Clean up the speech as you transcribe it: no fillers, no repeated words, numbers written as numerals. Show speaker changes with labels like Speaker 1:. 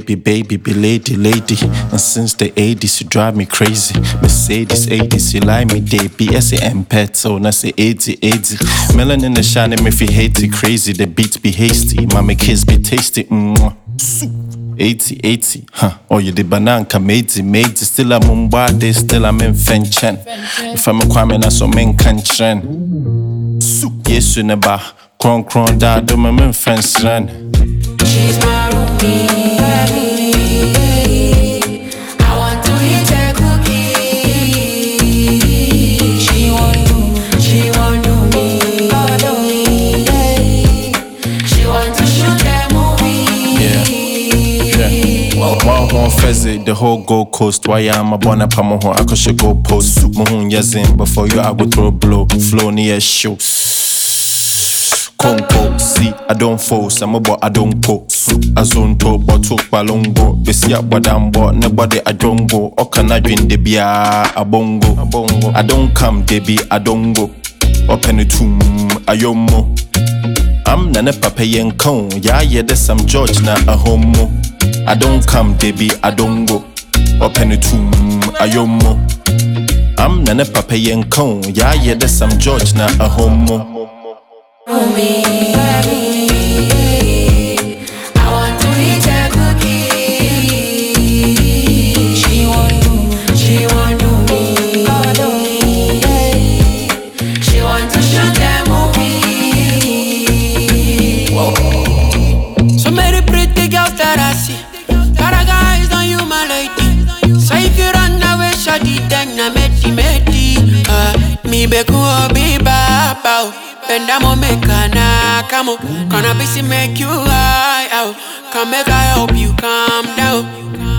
Speaker 1: baby, be lady. And since the 80s, you drive me crazy. Mercedes 80s, you like me, they BS and petrol, I say 80. Melanin the shining, if you hate it, crazy. The beats be hasty, my kids be tasty. 80, oh you the banana made still I'm Mumbai, still I'm in Fenchen. If I'm a Kwame, na so men can trend. Yes, you never cron da do my men friends run.
Speaker 2: She's my roomie. I want to eat her cookie. She won't do me. She want to shoot that movie.
Speaker 1: One horn fezzy, the whole Gold Coast. Why I'm a born up on my I could go post. Mohun yazin before you I go throw blow. Flow near show. Conco, see, I don't force, I'm about I don't go. I zone to, but talk balongo. Besi up what I'm bought, nobody I don't go. Or can I drink the beer, a bongo. I don't come, Debbie, I don't go. Open it tomb, I yomo. I'm nana papa yen cone, yeah, there's some George na a homo. I don't come, Debbie, I don't go. Open it tomb, I yomo. I'm nana papa yen cone, yeah, there's some George na a homo.
Speaker 2: I want to eat her cookie. She won't do me. She want to shoot that movie.
Speaker 3: So many pretty girls that I see, but a guys don't you my lady. So if you run away, shawty, then I meti. Me beku obi baba. Pendamo mekana, come on, gonna be make you high out. Come make I help you calm down.